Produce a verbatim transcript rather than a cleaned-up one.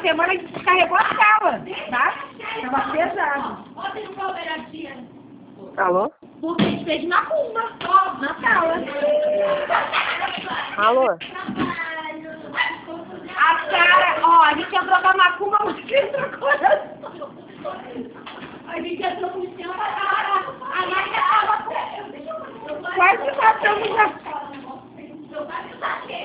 semana a gente descarregou a sala, tá? Tava pesado. Alô? Porque a gente fez macumba, na sala. Alô? A cara, ó, a gente entrou com a macumba, mas entrou com coração. A gente entrou com o chão, a Nádia tava quase matamos a